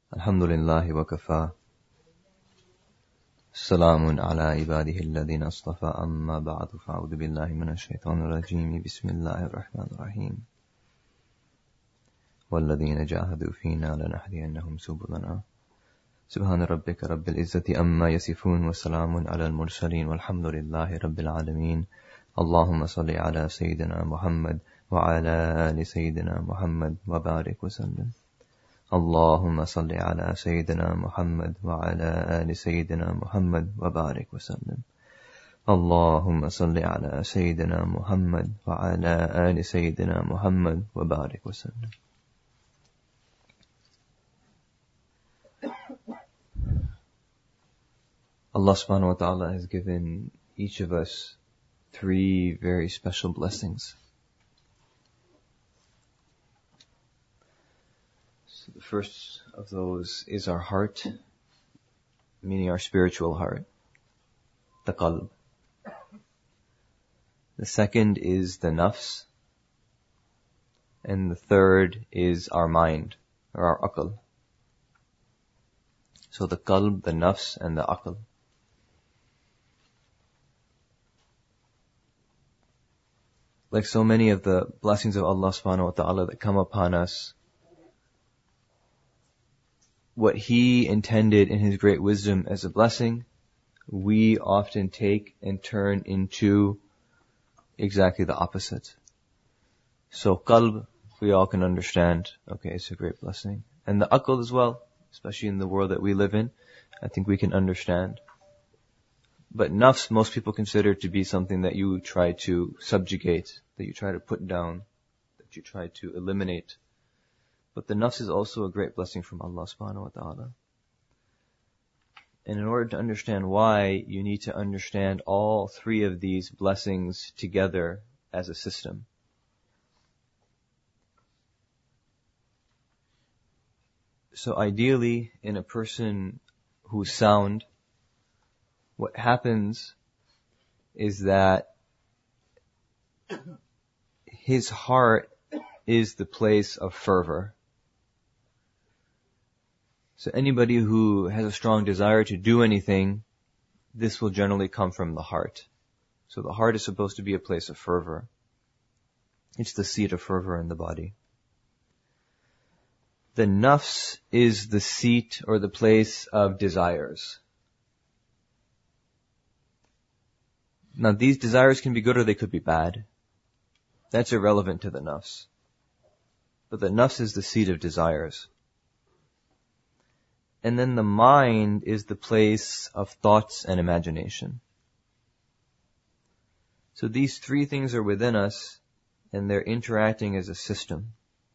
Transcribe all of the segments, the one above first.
الحمد لله وكفى سلام على عباده الذين اصطفى أما بعد فأعوذ بالله من الشيطان الرجيم بسم الله الرحمن الرحيم والذين جاهدوا فينا لنهدينهم سبلنا سبحان ربك رب العزة أما يصفون وسلام على المرسلين والحمد لله رب العالمين اللهم صل على سيدنا محمد وعلى آل سيدنا محمد وبارك وسلم اللهم صل على سيدنا محمد وعلى آل سيدنا محمد وبارك وسلم اللهم صل على سيدنا محمد وعلى آل سيدنا محمد وبارك وسلم. Allah subhanahu wa ta'ala has given each of us 3 very special blessings. So the first of those is our heart, meaning our spiritual heart, the qalb. The second is the nafs, and the third is our mind, or our aql. So the qalb, the nafs, and the aql. Like so many of the blessings of Allah subhanahu wa ta'ala that come upon us, what He intended in His great wisdom as a blessing, we often take and turn into exactly the opposite. So qalb, we all can understand, okay, it's a great blessing. And the aql as well, especially in the world that we live in, I think we can understand. But nafs, most people consider to be something that you try to subjugate, that you try to put down, that you try to eliminate. But the nafs is also a great blessing from Allah subhanahu wa ta'ala. And in order to understand why, you need to understand all 3 of these blessings together as a system. So ideally, in a person who's sound, what happens is that his heart is the place of fervor. So anybody who has a strong desire to do anything, this will generally come from the heart. So the heart is supposed to be a place of fervor. It's the seat of fervor in the body. The nafs is the seat or the place of desires. Now these desires can be good or they could be bad. That's irrelevant to the nafs. But the nafs is the seat of desires. And then the mind is the place of thoughts and imagination. So these 3 things are within us, and they're interacting as a system.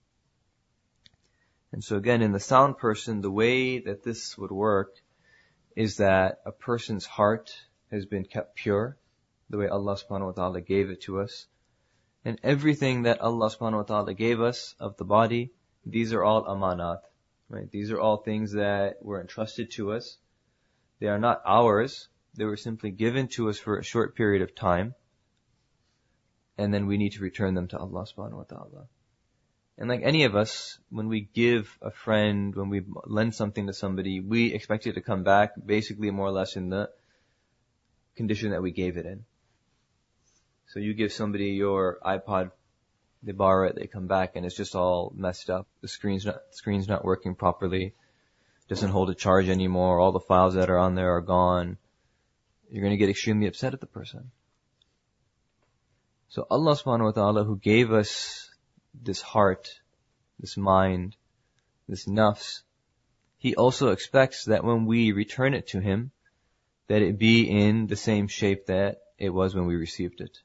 And so again, in the sound person, the way that this would work is that a person's heart has been kept pure, the way Allah subhanahu wa ta'ala gave it to us. And everything that Allah subhanahu wa ta'ala gave us of the body, these are all amanat. Right? These are all things that were entrusted to us. They are not ours. They were simply given to us for a short period of time. And then we need to return them to Allah subhanahu wa ta'ala. And like any of us, when we give a friend, when we lend something to somebody, we expect it to come back basically more or less in the condition that we gave it in. So you give somebody your iPod, they borrow it, they come back, and it's just all messed up. The screen's not working properly. Doesn't hold a charge anymore. All the files that are on there are gone. You're going to get extremely upset at the person. So Allah subhanahu wa ta'ala, who gave us this heart, this mind, this nafs, He also expects that when we return it to Him, that it be in the same shape that it was when we received it.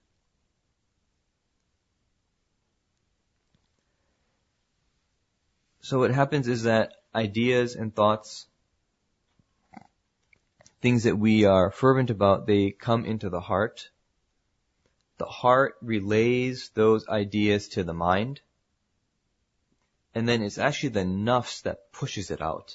So what happens is that ideas and thoughts, things that we are fervent about, they come into the heart. The heart relays those ideas to the mind. And then it's actually the nafs that pushes it out.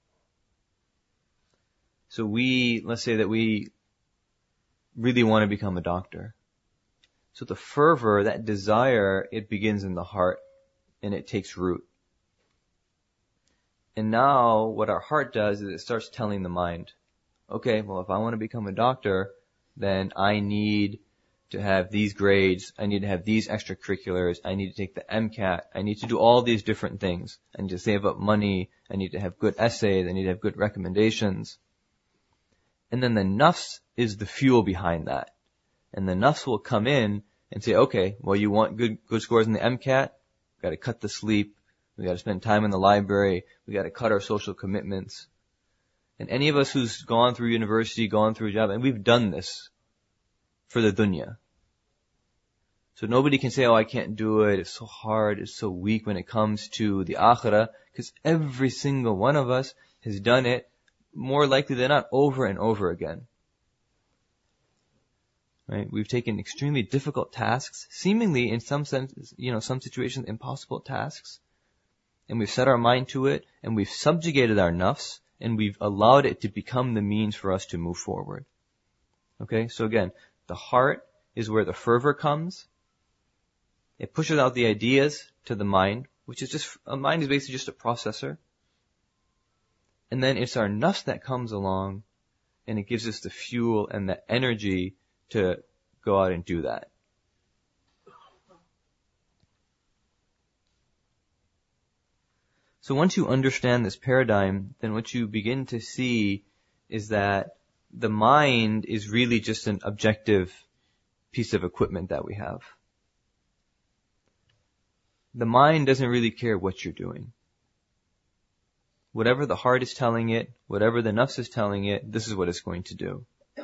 So let's say that we really want to become a doctor. So the fervor, that desire, it begins in the heart and it takes root. And now what our heart does is it starts telling the mind, okay, well, if I want to become a doctor, then I need to have these grades, I need to have these extracurriculars, I need to take the MCAT, I need to do all these different things. I need to save up money, I need to have good essays, I need to have good recommendations. And then the nafs is the fuel behind that. And the nafs will come in and say, okay, well, you want good scores in the MCAT? We've got to cut the sleep. We've got to spend time in the library. We've got to cut our social commitments. And any of us who's gone through university, gone through a job, and we've done this for the dunya. So nobody can say, oh, I can't do it. It's so hard. It's so weak when it comes to the akhirah. Because every single one of us has done it more likely than not over and over again. Right? We've taken extremely difficult tasks, seemingly in some sense, some situations impossible tasks, and we've set our mind to it, and we've subjugated our nafs, and we've allowed it to become the means for us to move forward. Okay? So again, the heart is where the fervor comes. It pushes out the ideas to the mind, which is a mind is basically just a processor. And then it's our nafs that comes along, and it gives us the fuel and the energy to go out and do that. So once you understand this paradigm, then what you begin to see is that the mind is really just an objective piece of equipment that we have. The mind doesn't really care what you're doing. Whatever the heart is telling it, whatever the nafs is telling it, this is what it's going to do.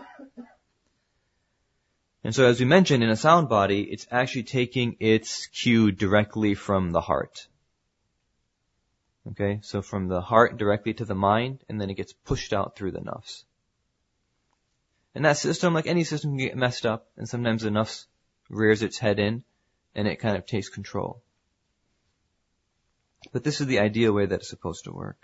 And so as we mentioned, in a sound body, it's actually taking its cue directly from the heart. Okay, so from the heart directly to the mind, and then it gets pushed out through the nafs. And that system, like any system, can get messed up, and sometimes the nafs rears its head in, and it kind of takes control. But this is the ideal way that it's supposed to work.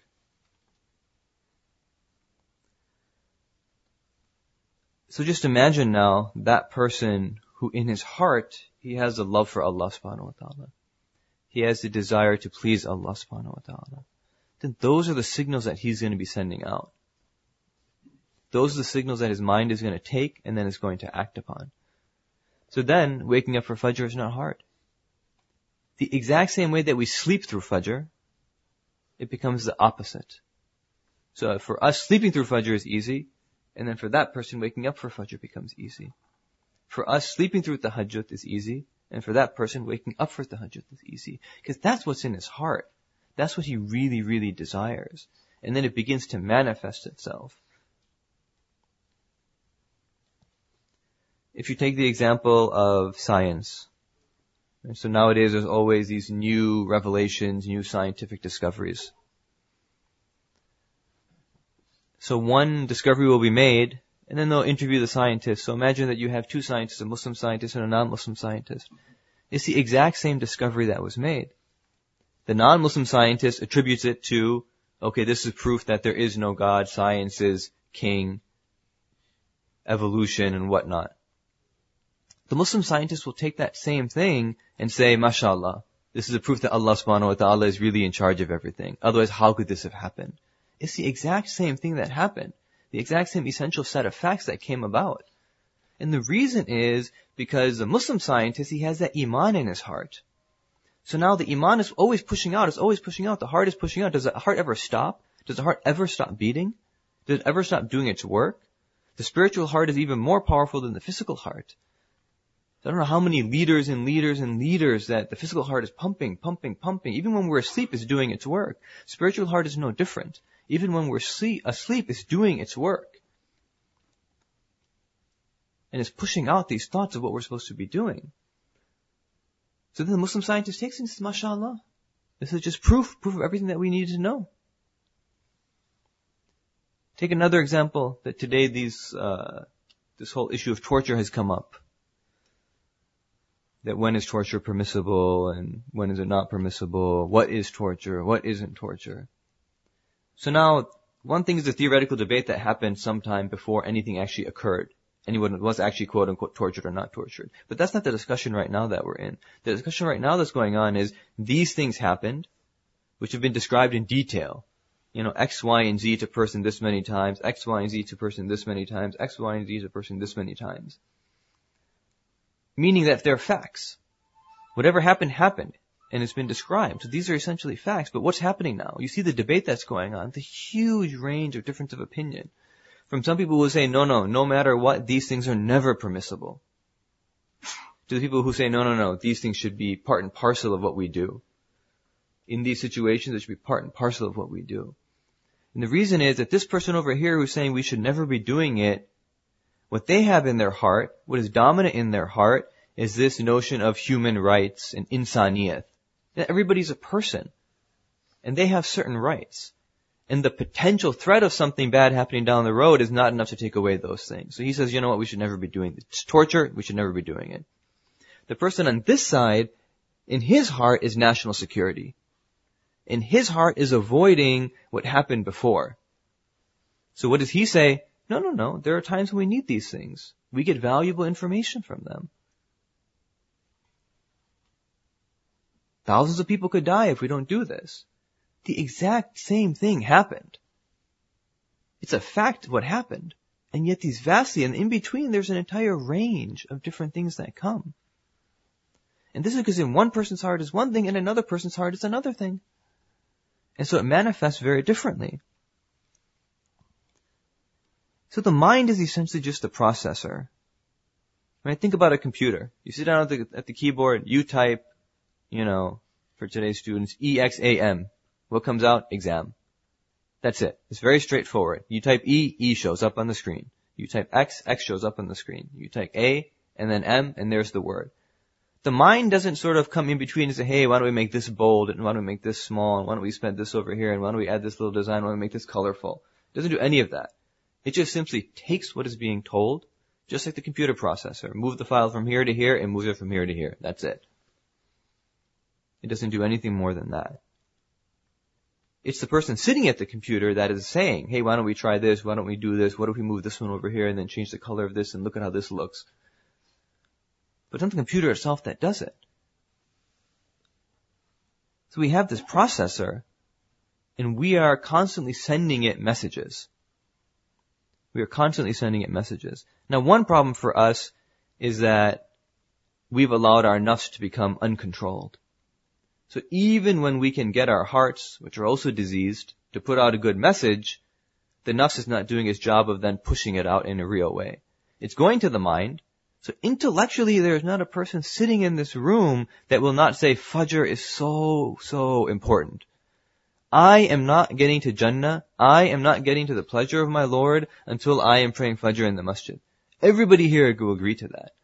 So just imagine now that person who in his heart, he has a love for Allah subhanahu wa ta'ala. He has the desire to please Allah subhanahu wa ta'ala. Then those are the signals that he's going to be sending out. Those are the signals that his mind is going to take and then is going to act upon. So then, waking up for Fajr is not hard. The exact same way that we sleep through Fajr, it becomes the opposite. So for us, sleeping through Fajr is easy. And then for that person, waking up for Fajr becomes easy. For us, sleeping through Tahajjud is easy. And for that person, waking up for Tahajjud is easy. Because that's what's in his heart. That's what he really, really desires. And then it begins to manifest itself. If you take the example of science. So nowadays there's always these new revelations, new scientific discoveries. So one discovery will be made, and then they'll interview the scientists. So imagine that you have two scientists, a Muslim scientist and a non-Muslim scientist. It's the exact same discovery that was made. The non-Muslim scientist attributes it to, okay, this is proof that there is no God, science is king, evolution and whatnot. The Muslim scientist will take that same thing and say, mashallah, this is a proof that Allah subhanahu wa ta'ala is really in charge of everything. Otherwise, how could this have happened? It's the exact same thing that happened. The exact same essential set of facts that came about. And the reason is because the Muslim scientist, he has that iman in his heart. So now the iman is always pushing out, the heart is pushing out. Does the heart ever stop? Does the heart ever stop beating? Does it ever stop doing its work? The spiritual heart is even more powerful than the physical heart. I don't know how many liters and liters and liters that the physical heart is pumping. Even when we're asleep, it's doing its work. Spiritual heart is no different. Even when we're asleep, it's doing its work. And it's pushing out these thoughts of what we're supposed to be doing. So then the Muslim scientist takes it and says, mashallah, this is just proof of everything that we needed to know. Take another example that today this whole issue of torture has come up. That when is torture permissible and when is it not permissible? What is torture? What isn't torture? So now, one thing is the theoretical debate that happened sometime before anything actually occurred. Anyone was actually quote unquote tortured or not tortured. But that's not the discussion right now that we're in. The discussion right now that's going on is these things happened, which have been described in detail. X, Y, and Z to person this many times, X, Y, and Z to person this many times, X, Y, and Z to person this many times. Meaning that they're facts. Whatever happened, happened. And it's been described. So these are essentially facts. But what's happening now? You see the debate that's going on, the huge range of difference of opinion. From some people who say, no matter what, these things are never permissible. To the people who say, no, these things should be part and parcel of what we do. In these situations, it should be part and parcel of what we do. And the reason is that this person over here who's saying we should never be doing it, what they have in their heart, what is dominant in their heart, is this notion of human rights and insaniyat. That everybody's a person. And they have certain rights. And the potential threat of something bad happening down the road is not enough to take away those things. So he says, you know what, we should never be doing this. It's torture, we should never be doing it. The person on this side, in his heart, is national security. In his heart is avoiding what happened before. So what does he say? No, there are times when we need these things. We get valuable information from them. Thousands of people could die if we don't do this. The exact same thing happened. It's a fact what happened. And yet these vastly, and in between there's an entire range of different things that come. And this is because in one person's heart is one thing, and another person's heart is another thing. And so it manifests very differently. So the mind is essentially just a processor. When I think about a computer, you sit down at the keyboard, you type, for today's students, EXAM. What comes out? Exam. That's it. It's very straightforward. You type E shows up on the screen. You type X shows up on the screen. You type A, and then M, and there's the word. The mind doesn't sort of come in between and say, hey, why don't we make this bold, and why don't we make this small, and why don't we spend this over here, and why don't we add this little design, why don't we make this colorful. It doesn't do any of that. It just simply takes what is being told, just like the computer processor. Move the file from here to here, and moves it from here to here. That's it. It doesn't do anything more than that. It's the person sitting at the computer that is saying, hey, why don't we try this, why don't we do this, what if we move this one over here, and then change the color of this, and look at how this looks. But it's not the computer itself that does it. So we have this processor, and we are constantly sending it messages. We are constantly sending it messages. Now, one problem for us is that we've allowed our nafs to become uncontrolled. So even when we can get our hearts, which are also diseased, to put out a good message, the nafs is not doing its job of then pushing it out in a real way. It's going to the mind. So intellectually, there is not a person sitting in this room that will not say, Fajr is so important. I am not getting to Jannah. I am not getting to the pleasure of my Lord until I am praying Fajr in the masjid. Everybody here will agree to that.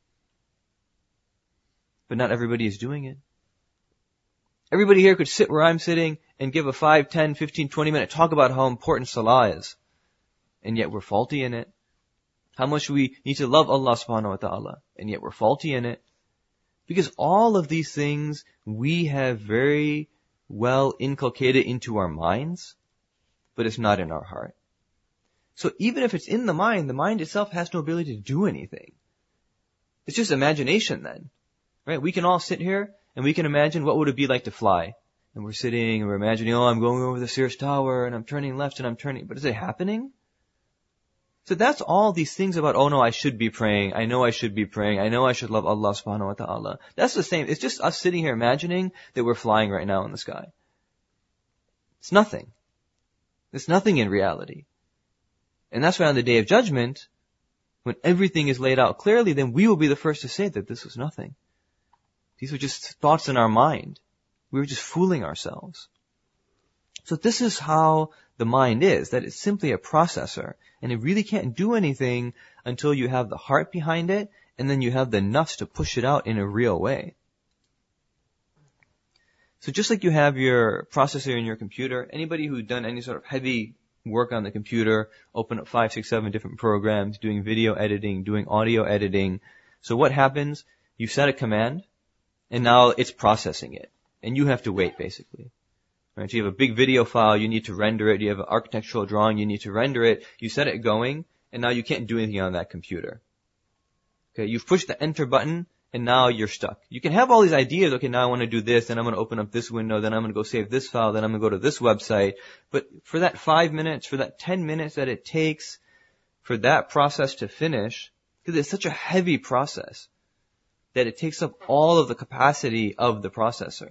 But not everybody is doing it. Everybody here could sit where I'm sitting and give a 5, 10, 15, 20 minute talk about how important salah is. And yet we're faulty in it. How much we need to love Allah subhanahu wa ta'ala. And yet we're faulty in it. Because all of these things we have very well inculcated into our minds, but it's not in our heart. So even if it's in the mind itself has no ability to do anything. It's just imagination then. Right? We can all sit here and we can imagine what would it be like to fly. And we're sitting and we're imagining, I'm going over the Sears Tower and I'm turning left and I'm turning. But is it happening? So that's all these things about, no, I should be praying. I know I should be praying. I know I should love Allah subhanahu wa ta'ala. That's the same. It's just us sitting here imagining that we're flying right now in the sky. It's nothing. It's nothing in reality. And that's why on the Day of Judgment, when everything is laid out clearly, then we will be the first to say that this was nothing. These were just thoughts in our mind. We were just fooling ourselves. So this is how the mind is, that it's simply a processor. And it really can't do anything until you have the heart behind it, and then you have the nafs to push it out in a real way. So just like you have your processor in your computer, anybody who's done any sort of heavy work on the computer, open up 5, 6, 7 different programs, doing video editing, doing audio editing. So what happens? You set a command, and now it's processing it. And you have to wait, basically. Right? So you have a big video file, you need to render it. You have an architectural drawing, you need to render it. You set it going, and now you can't do anything on that computer. Okay, you've pushed the enter button, and now you're stuck. You can have all these ideas, okay, now I want to do this, then I'm going to open up this window, then I'm going to go save this file, then I'm going to go to this website. But for that 5 minutes, for that 10 minutes that it takes for that process to finish, because it's such a heavy process that it takes up all of the capacity of the processor.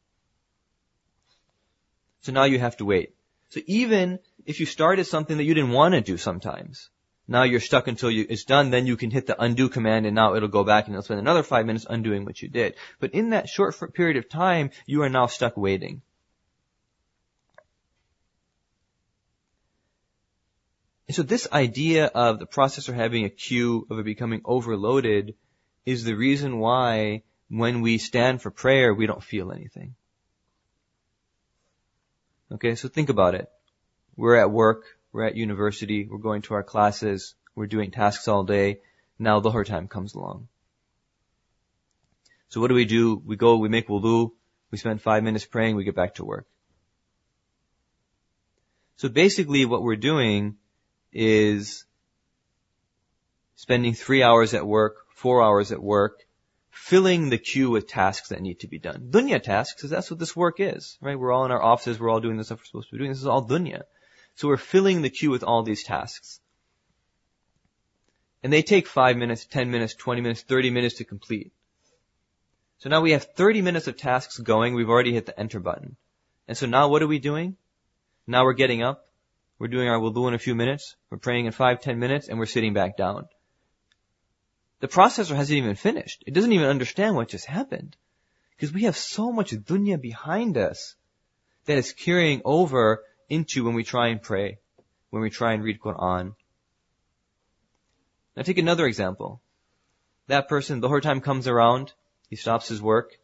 So now you have to wait. So even if you started something that you didn't want to do sometimes, now you're stuck until it's done, then you can hit the undo command and now it'll go back and it'll spend another 5 minutes undoing what you did. But in that short period of time, you are now stuck waiting. And so this idea of the processor having a queue, of it becoming overloaded, is the reason why when we stand for prayer, we don't feel anything. Okay, so think about it. We're at work, we're at university, we're going to our classes, we're doing tasks all day. Now Dhuhr time comes along. So what do? We go, we make wudu, we spend 5 minutes praying, we get back to work. So basically what we're doing is spending 3 hours at work, 4 hours at work, filling the queue with tasks that need to be done. Dunya tasks, because that's what this work is, right? We're all in our offices, we're all doing the stuff we're supposed to be doing. This is all dunya. So we're filling the queue with all these tasks. And they take 5 minutes, 10 minutes, 20 minutes, 30 minutes to complete. So now we have 30 minutes of tasks going, we've already hit the enter button. And so now what are we doing? Now we're getting up, we're doing our wudu in a few minutes, we're praying in 5-10 minutes, and we're sitting back down. The processor hasn't even finished. It doesn't even understand what just happened. Because we have so much dunya behind us that is carrying over into when we try and pray, when we try and read Quran. Now take another example. That person, Dhuhr time comes around, he stops his work.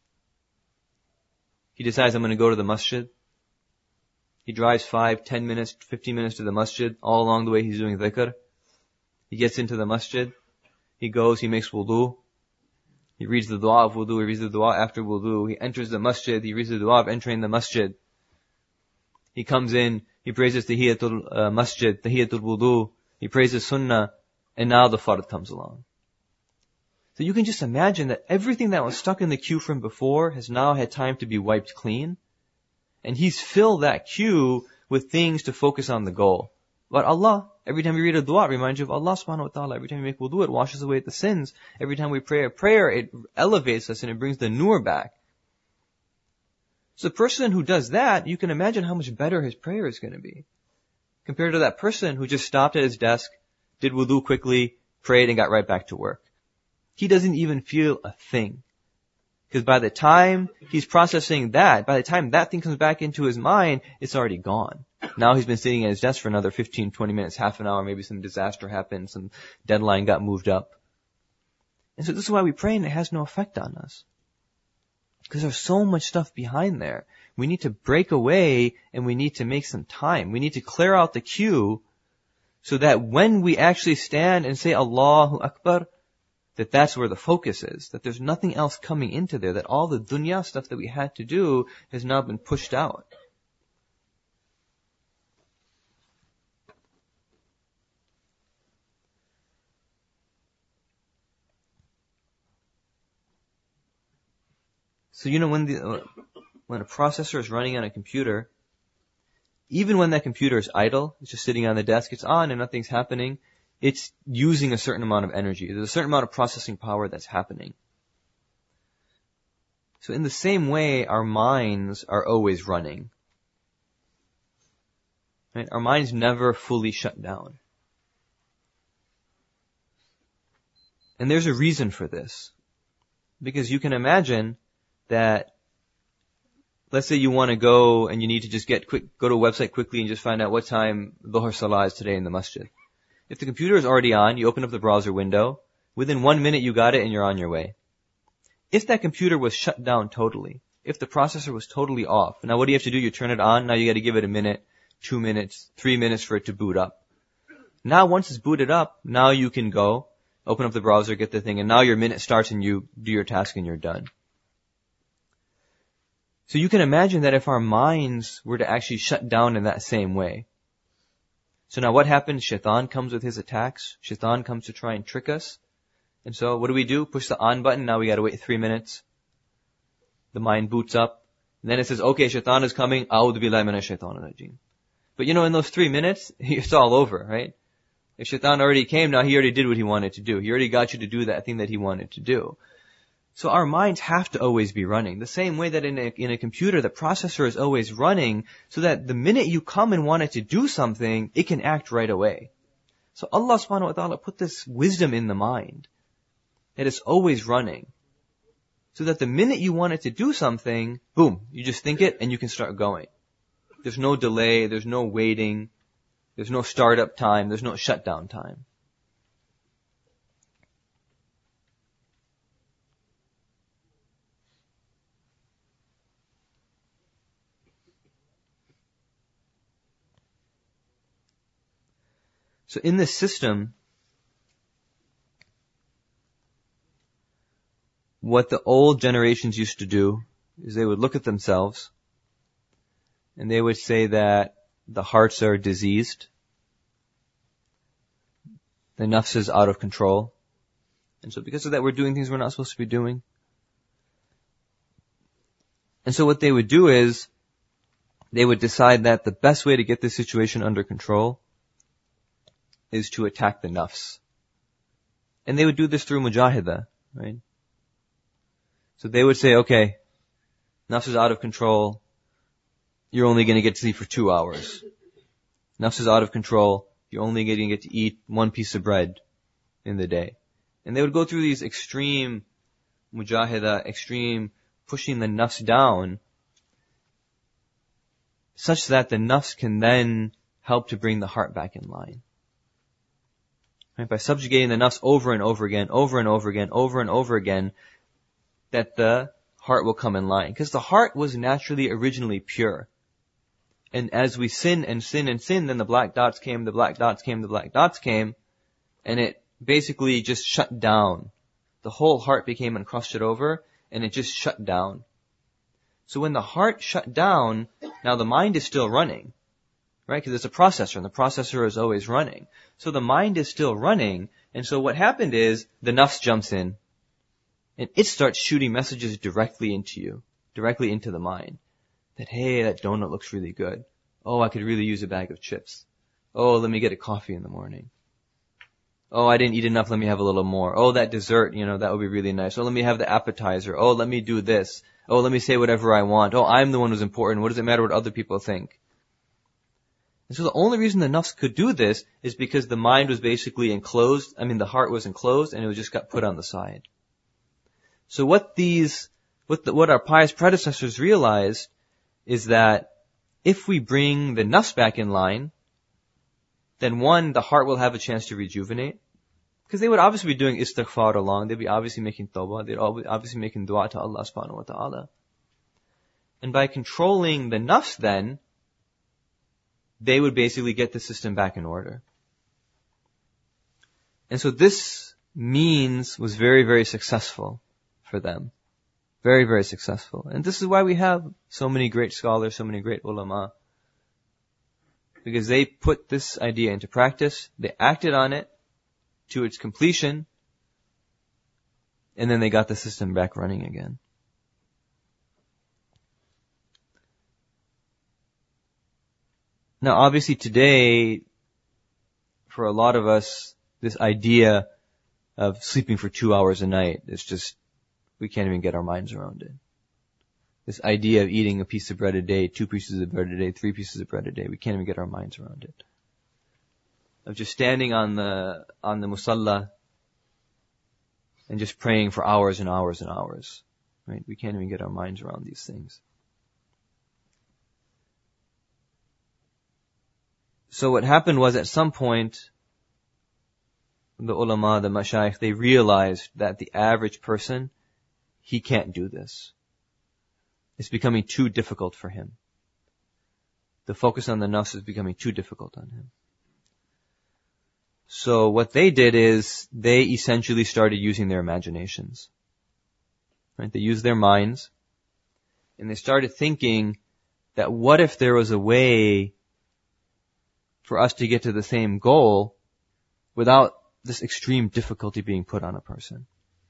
He decides, I'm going to go to the masjid. He drives 5, 10 minutes, 15 minutes to the masjid. All along the way he's doing dhikr. He gets into the masjid. He goes, he makes wudu. He reads the dua of wudu. He reads the dua after wudu. He enters the masjid. He reads the dua of entering the masjid. He comes in. He praises Tahiyatul Masjid, Tahiyatul Wudu. He praises Sunnah. And now the fard comes along. So you can just imagine that everything that was stuck in the queue from before has now had time to be wiped clean. And he's filled that queue with things to focus on the goal. But Allah, every time we read a dua, it reminds you of Allah subhanahu wa ta'ala. Every time we make wudu, it washes away the sins. Every time we pray a prayer, it elevates us and it brings the nur back. So the person who does that, you can imagine how much better his prayer is going to be. Compared to that person who just stopped at his desk, did wudu quickly, prayed and got right back to work. He doesn't even feel a thing. Because by the time he's processing that, by the time that thing comes back into his mind, it's already gone. Now he's been sitting at his desk for another 15, 20 minutes, half an hour, maybe some disaster happened, some deadline got moved up. And so this is why we pray and it has no effect on us. Because there's so much stuff behind there. We need to break away and we need to make some time. We need to clear out the queue so that when we actually stand and say Allahu Akbar, that's where the focus is, that there's nothing else coming into there, that all the dunya stuff that we had to do has now been pushed out. So when a processor is running on a computer, even when that computer is idle, it's just sitting on the desk, it's on and nothing's happening, it's using a certain amount of energy. There's a certain amount of processing power that's happening. So in the same way, our minds are always running. Right? Our minds never fully shut down. And there's a reason for this. Because you can imagine that, let's say you want to go and you need to just go to a website quickly and just find out what time Dhuhr Salah is today in the masjid. If the computer is already on, you open up the browser window, within 1 minute you got it and you're on your way. If that computer was shut down totally, if the processor was totally off, now what do you have to do? You turn it on, now you got to give it a minute, 2 minutes, 3 minutes for it to boot up. Now once it's booted up, now you can go, open up the browser, get the thing, and now your minute starts and you do your task and you're done. So you can imagine that if our minds were to actually shut down in that same way. So now what happens? Shaitan comes with his attacks. Shaitan comes to try and trick us. And so what do? Push the on button. Now we got to wait 3 minutes. The mind boots up. And then it says, okay, shaitan is coming. A'udhu billahi minash shaitanir rajim. But in those 3 minutes, it's all over, right? If shaitan already came, now he already did what he wanted to do. He already got you to do that thing that he wanted to do. So our minds have to always be running. The same way that in a computer, the processor is always running, so that the minute you come and want it to do something, it can act right away. So Allah subhanahu wa ta'ala put this wisdom in the mind, that it's always running. So that the minute you want it to do something, boom, you just think it and you can start going. There's no delay, there's no waiting, there's no startup time, there's no shutdown time. So in this system, what the old generations used to do is they would look at themselves and they would say that the hearts are diseased, the nafs is out of control, and so because of that we're doing things we're not supposed to be doing. And so what they would do is they would decide that the best way to get this situation under control is to attack the nafs. And they would do this through mujahidah, right? So they would say, okay, nafs is out of control. You're only going to get to sleep for 2 hours. Nafs is out of control. You're only going to get to eat 1 piece of bread in the day. And they would go through these extreme mujahidah, extreme pushing the nafs down, such that the nafs can then help to bring the heart back in line. Right? By subjugating the nafs over and over again, over and over again, over and over again, that the heart will come in line. Because the heart was naturally originally pure. And as we sin and sin and sin, then the black dots came, the black dots came, the black dots came, and it basically just shut down. The whole heart became encrusted over, and it just shut down. So when the heart shut down, now the mind is still running, right? Because it's a processor, and the processor is always running. So the mind is still running, and so what happened is the nafs jumps in, and it starts shooting messages directly into you, directly into the mind. That, hey, that donut looks really good. Oh, I could really use a bag of chips. Oh, let me get a coffee in the morning. Oh, I didn't eat enough, let me have a little more. Oh, that dessert, that would be really nice. Oh, let me have the appetizer. Oh, let me do this. Oh, let me say whatever I want. Oh, I'm the one who's important. What does it matter what other people think? And so the only reason the nafs could do this is because the mind was basically enclosed. The heart was enclosed and it just got put on the side. So what our pious predecessors realized is that if we bring the nafs back in line, then one, the heart will have a chance to rejuvenate. Because they would obviously be doing istighfar along. They'd be obviously making tawbah. They'd obviously making dua to Allah subhanahu wa ta'ala. And by controlling the nafs then, they would basically get the system back in order. And so this means was very, very successful for them. Very, very successful. And this is why we have so many great scholars, so many great ulama. Because they put this idea into practice, they acted on it to its completion, and then they got the system back running again. Now obviously today, for a lot of us, this idea of sleeping for 2 hours a night is just, we can't even get our minds around it. This idea of eating a piece of bread a day, 2 pieces of bread a day, 3 pieces of bread a day, we can't even get our minds around it. Of just standing on the musalla and just praying for hours and hours and hours. Right? We can't even get our minds around these things. So what happened was at some point, the ulama, the mashayikh, they realized that the average person, he can't do this. It's becoming too difficult for him. The focus on the nafs is becoming too difficult on him. So what they did is they essentially started using their imaginations. Right? They used their minds and they started thinking that what if there was a way for us to get to the same goal without this extreme difficulty being put on a person.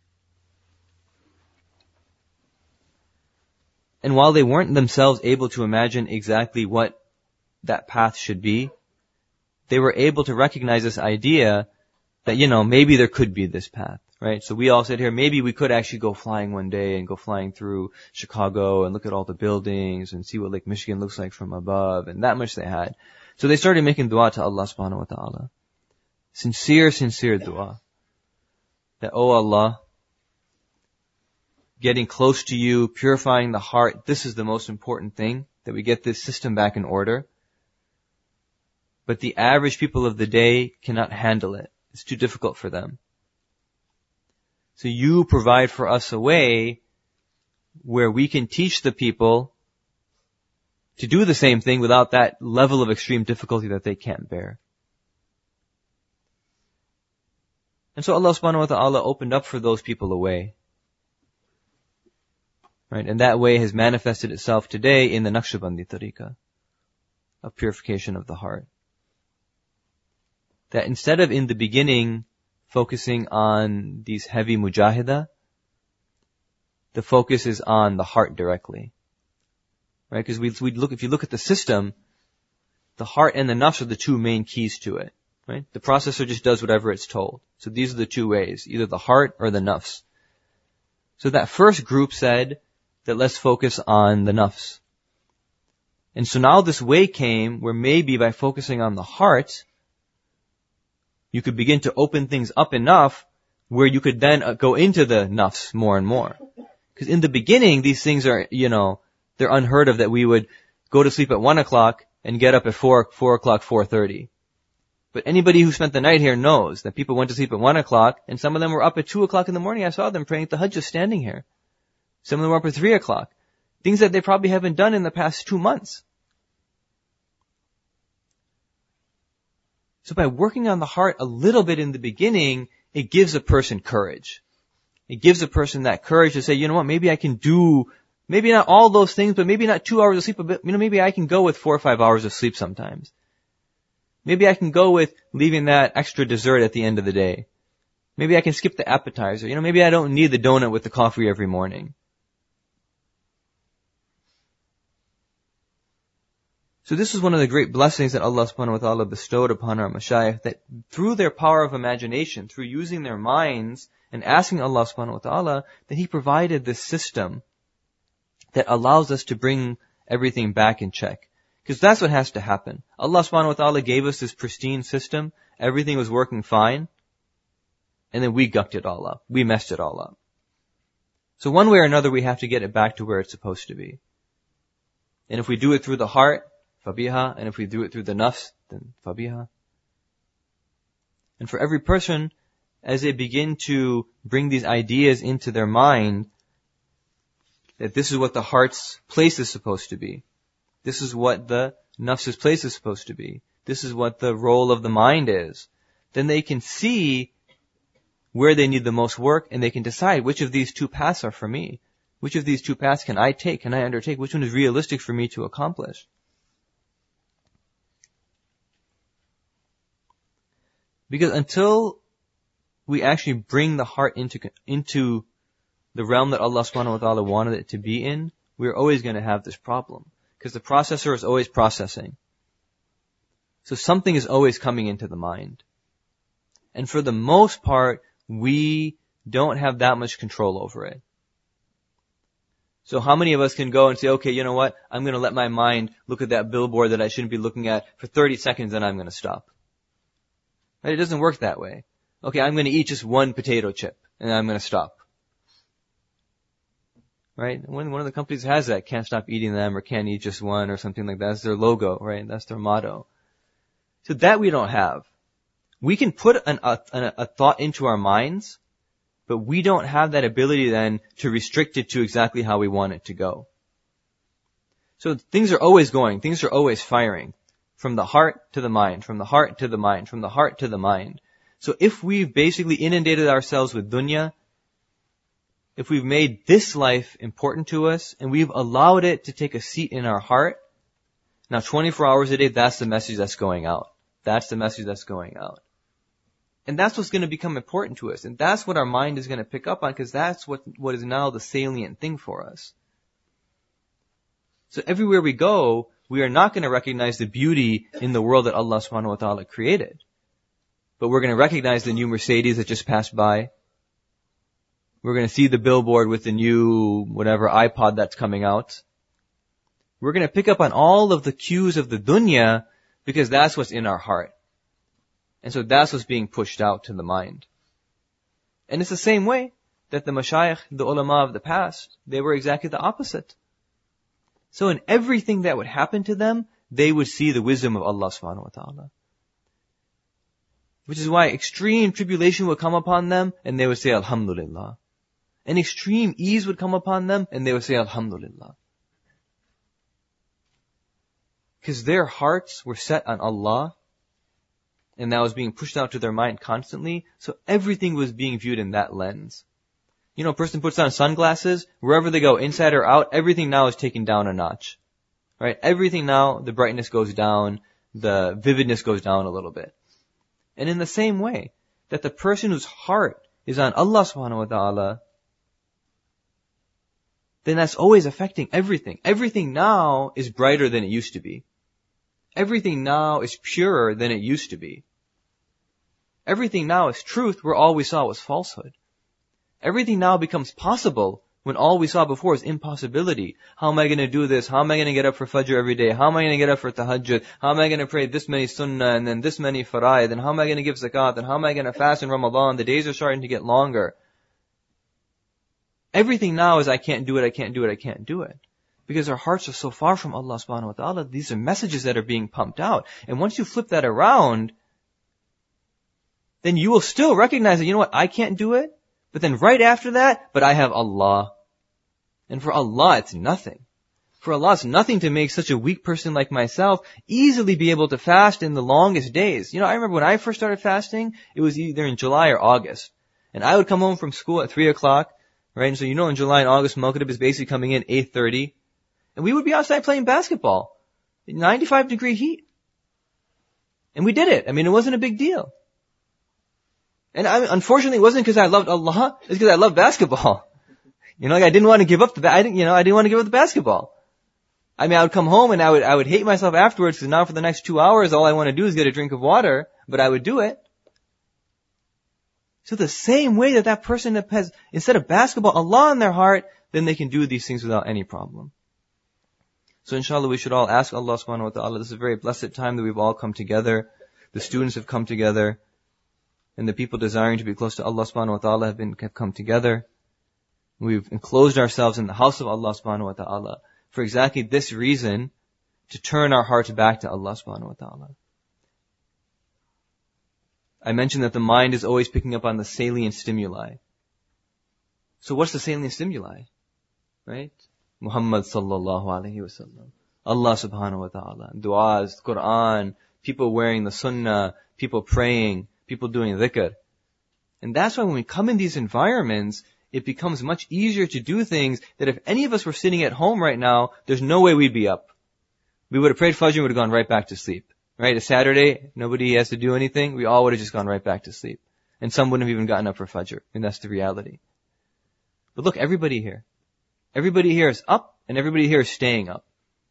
And while they weren't themselves able to imagine exactly what that path should be, they were able to recognize this idea that, maybe there could be this path, right? So we all said here, maybe we could actually go flying one day and go flying through Chicago and look at all the buildings and see what Lake Michigan looks like from above, and that much they had. So they started making dua to Allah subhanahu wa ta'ala. Sincere dua. That, oh Allah, getting close to you, purifying the heart, this is the most important thing, that we get this system back in order. But the average people of the day cannot handle it. It's too difficult for them. So you provide for us a way where we can teach the people to do the same thing without that level of extreme difficulty that they can't bear. And so Allah subhanahu wa ta'ala opened up for those people a way. Right? And that way has manifested itself today in the Naqshbandi tariqah of purification of the heart. That instead of in the beginning focusing on these heavy mujahida, the focus is on the heart directly. Right? Because if you look at the system, the heart and the nafs are the two main keys to it. Right? The processor just does whatever it's told. So these are the two ways, either the heart or the nafs. So that first group said that let's focus on the nafs. And so now this way came where maybe by focusing on the heart, you could begin to open things up enough where you could then go into the nafs more and more. Because in the beginning, these things are, they're unheard of that we would go to sleep at 1 o'clock and get up at 4 o'clock, 4:30. But anybody who spent the night here knows that people went to sleep at 1 o'clock and some of them were up at 2 o'clock in the morning. I saw them praying at the Hajj just standing here. Some of them were up at 3 o'clock. Things that they probably haven't done in the past 2 months. So by working on the heart a little bit in the beginning, it gives a person courage. It gives a person that courage to say, you know what, maybe I can do, maybe not all those things, but maybe not 2 hours of sleep, but maybe I can go with 4 or 5 hours of sleep sometimes. Maybe I can go with leaving that extra dessert at the end of the day. Maybe I can skip the appetizer. Maybe I don't need the donut with the coffee every morning. So this is one of the great blessings that Allah subhanahu wa ta'ala bestowed upon our mashayikh, that through their power of imagination, through using their minds and asking Allah subhanahu wa ta'ala, that He provided this system that allows us to bring everything back in check. Because that's what has to happen. Allah subhanahu wa ta'ala gave us this pristine system, everything was working fine, and then we gucked it all up. We messed it all up. So one way or another we have to get it back to where it's supposed to be. And if we do it through the heart, fabiha, and if we do it through the nafs, then fabiha. And for every person, as they begin to bring these ideas into their mind, that this is what the heart's place is supposed to be. This is what the nafs's place is supposed to be. This is what the role of the mind is. Then they can see where they need the most work, and they can decide which of these two paths are for me. Which of these two paths can I take, can I undertake? Which one is realistic for me to accomplish? Because until we actually bring the heart into the realm that Allah subhanahu wa ta'ala wanted it to be in, we're always going to have this problem. Because the processor is always processing. So something is always coming into the mind. And for the most part, we don't have that much control over it. So how many of us can go and say, okay, you know what? I'm going to let my mind look at that billboard that I shouldn't be looking at for 30 seconds and I'm going to stop. Right? It doesn't work that way. Okay, I'm going to eat just one potato chip and I'm going to stop. Right? One of the companies has that, can't stop eating them or can't eat just one or something like that. That's their logo, right? That's their motto. So that we don't have. We can put a thought into our minds, but we don't have that ability then to restrict it to exactly how we want it to go. So things are always going, things are always firing. From the heart to the mind, from the heart to the mind, from the heart to the mind. So if we've basically inundated ourselves with dunya, if we've made this life important to us, and we've allowed it to take a seat in our heart, now 24 hours a day, that's the message that's going out. That's the message that's going out. And that's what's going to become important to us. And that's what our mind is going to pick up on, because that's what is now the salient thing for us. So everywhere we go, we are not going to recognize the beauty in the world that Allah subhanahu wa ta'ala created. But we're going to recognize the new Mercedes that just passed by. We're going to see the billboard with the new whatever iPod that's coming out. We're going to pick up on all of the cues of the dunya because that's what's in our heart. And so that's what's being pushed out to the mind. And it's the same way that the mashayikh, the ulama of the past, they were exactly the opposite. So in everything that would happen to them, they would see the wisdom of Allah subhanahu wa ta'ala. Which is why extreme tribulation would come upon them and they would say Alhamdulillah. And extreme ease would come upon them and they would say Alhamdulillah. Because their hearts were set on Allah, and that was being pushed out to their mind constantly, so everything was being viewed in that lens. You know, a person puts on sunglasses, wherever they go, inside or out, everything now is taken down a notch. Right? Everything now, the brightness goes down, the vividness goes down a little bit. And in the same way, that the person whose heart is on Allah subhanahu wa ta'ala, then that's always affecting everything. Everything now is brighter than it used to be. Everything now is purer than it used to be. Everything now is truth where all we saw was falsehood. Everything now becomes possible when all we saw before is impossibility. How am I going to do this? How am I going to get up for Fajr every day? How am I going to get up for Tahajjud? How am I going to pray this many sunnah and then this many faraid? And how am I going to give zakat? And how am I going to fast in Ramadan? The days are starting to get longer. Everything now is I can't do it, I can't do it, I can't do it. Because our hearts are so far from Allah subhanahu wa ta'ala, these are messages that are being pumped out. And once you flip that around, then you will still recognize that, you know what, I can't do it. But then right after that, but I have Allah. And for Allah, it's nothing. For Allah, it's nothing to make such a weak person like myself easily be able to fast in the longest days. You know, I remember when I first started fasting, it was either in July or August. And I would come home from school at 3 o'clock, right? And so you know in July and August, Maghrib is basically coming in 8:30. And we would be outside playing basketball. 95-degree heat. And we did it. I mean, it wasn't a big deal. And unfortunately, it wasn't because I loved Allah. It's because I loved basketball. You know, like I didn't want to give up I didn't want to give up the basketball. I mean, I would come home and I would hate myself afterwards because now for the next 2 hours, all I want to do is get a drink of water, but I would do it. So the same way that person that has, instead of basketball, Allah in their heart, then they can do these things without any problem. So inshallah, we should all ask Allah subhanahu wa ta'ala. This is a very blessed time that we've all come together. The students have come together. And the people desiring to be close to Allah subhanahu wa ta'ala have come together. We've enclosed ourselves in the house of Allah subhanahu wa ta'ala for exactly this reason, to turn our hearts back to Allah subhanahu wa ta'ala. I mentioned that the mind is always picking up on the salient stimuli. So what's the salient stimuli? Right? Muhammad sallallahu alayhi wa sallam. Allah subhanahu wa ta'ala. Du'as, Quran, people wearing the sunnah, people praying, people doing dhikr. And that's why when we come in these environments, it becomes much easier to do things that if any of us were sitting at home right now, there's no way we'd be up. We would have prayed Fajr and would have gone right back to sleep. Right? A Saturday, nobody has to do anything. We all would have just gone right back to sleep. And some wouldn't have even gotten up for Fajr. And that's the reality. But look, everybody here is up and everybody here is staying up.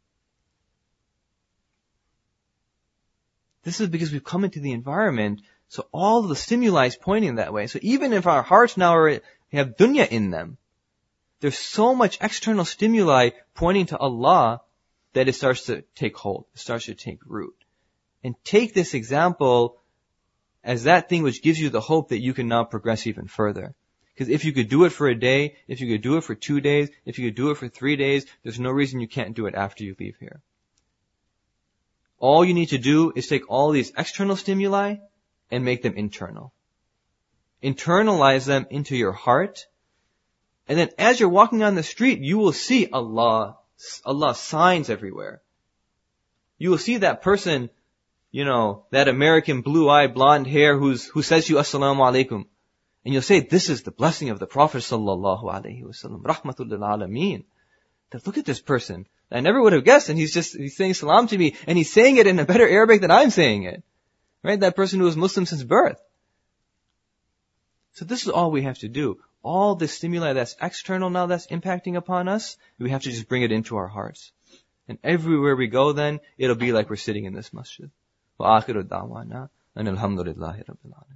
This is because we've come into the environment, so all of the stimuli is pointing that way. So even if our hearts now have dunya in them, there's so much external stimuli pointing to Allah that it starts to take hold. It starts to take root. And take this example as that thing which gives you the hope that you can now progress even further. Because if you could do it for a day, if you could do it for 2 days, if you could do it for 3 days, there's no reason you can't do it after you leave here. All you need to do is take all these external stimuli and make them internal. Internalize them into your heart. And then as you're walking on the street, you will see Allah signs everywhere. You will see that person, that American blue-eyed blonde hair who says to you, Assalamu alaikum. And you'll say, this is the blessing of the Prophet sallallahu alaihi wasallam. Rahmatul lil alameen. That look at this person. I never would have guessed, and he's saying salam to me, and he's saying it in a better Arabic than I'm saying it. Right? That person who was Muslim since birth. So this is all we have to do. All the stimuli that's external now that's impacting upon us, we have to just bring it into our hearts. And everywhere we go then, it'll be like we're sitting in this masjid. وآخر دعوانا أن الحمد لله رب العالمين.